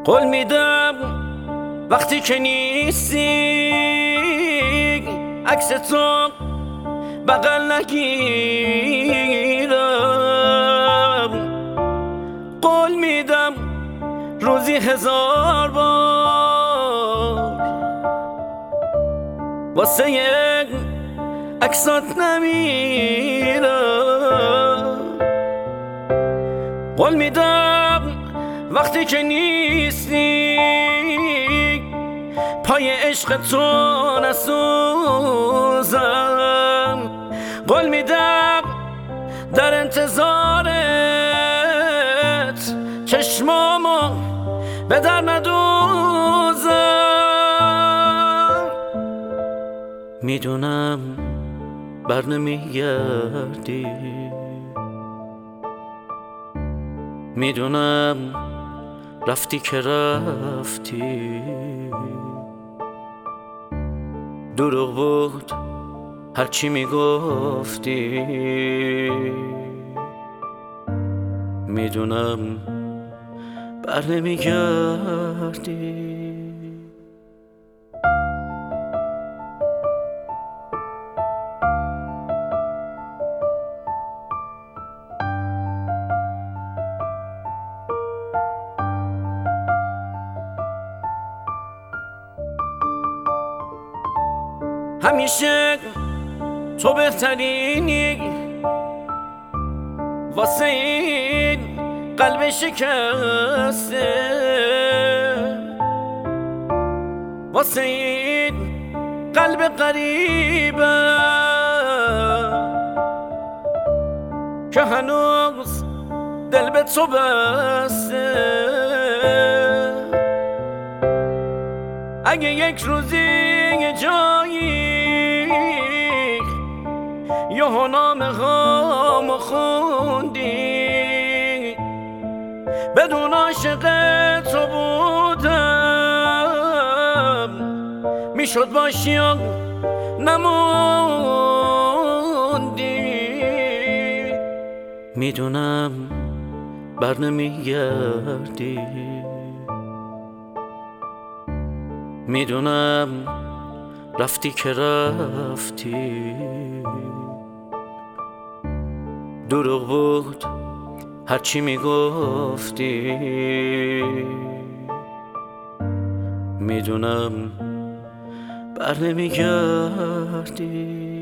قول میدم وقتی که نیستی عکس تو بغل نگیرم. قول میدم روزی 1000 بار واسه یک عکسات نمیرم. قول میدم وقتی که نیستی پای عشق تو نسوزم. قول میدم در انتظارت چشمامو به در ندوزم. میدونم بر نمیگردی، میدونم رفتی که رفتی. دروغ بود هرچی میگفتی، میدونم بر نمیگردی. همیشه تو بهترینی واسه این قلب شکسته، واسه این قلب غریبه که هنوز دل به تو بسته. اگه یک روزی یه جایی یه نامه هامو خوندی بدون عاشق تو بودم، میشد باشی و نموندی. میدونم بر نمیگردی، میدونم رفتی که رفتی. دروغ بود هرچی میگفتی، میدونم بر نمیگردی.